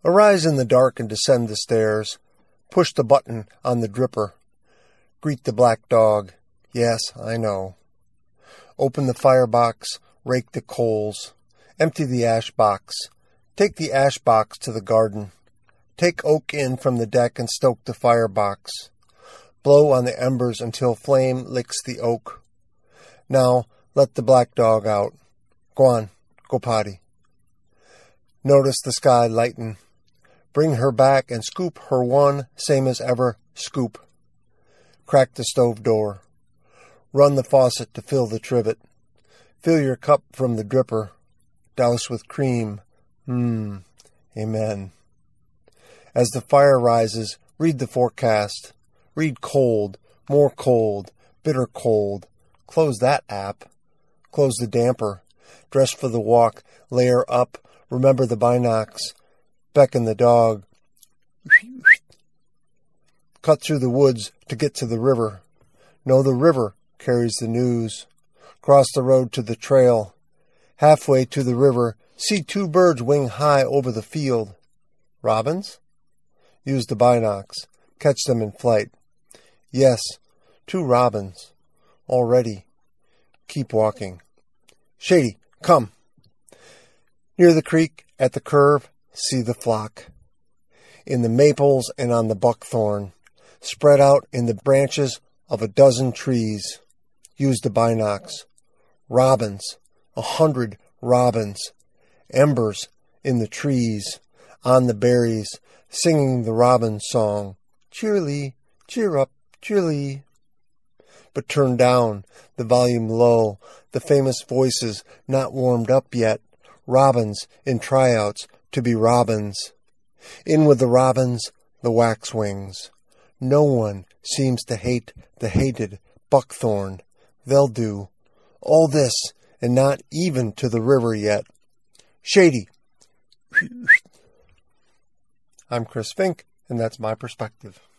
Arise in the dark and descend the stairs. Push the button on the dripper. Greet the black dog. Yes, I know. Open the firebox, rake the coals. Empty the ash box. Take the ash box to the garden. Take oak in from the deck and stoke the firebox. Blow on the embers until flame licks the oak. Now let the black dog out. Go on, go potty. Notice the sky lighten. Bring her back and scoop her one, same as ever, scoop. Crack the stove door. Run the faucet to fill the trivet. Fill your cup from the dripper. Douse with cream. Amen. As the fire rises, read the forecast. Read cold, more cold, bitter cold. Close that app. Close the damper. Dress for the walk. Layer up. Remember the binocs. Beckon the dog. Cut through the woods to get to the river. Know the river carries the news. Cross the road to the trail. Halfway to the river, see 2 birds wing high over the field. Robins? Use the binocs. Catch them in flight. Yes, 2 robins. Already. Keep walking. Shady, come. Near the creek, at the curve, see the flock. In the maples and on the buckthorn. Spread out in the branches of a dozen trees. Use the binocs. Robins. 100 robins. Embers in the trees. On the berries. Singing the robin song. Cheerily, cheer up, cheerily. But turn down, the volume low, the famous voices not warmed up yet. Robins in tryouts to be robins. In with the robins, the waxwings. No one seems to hate the hated buckthorn. They'll do. All this, and not even to the river yet. Shady. I'm Chris Fink, and that's my perspective.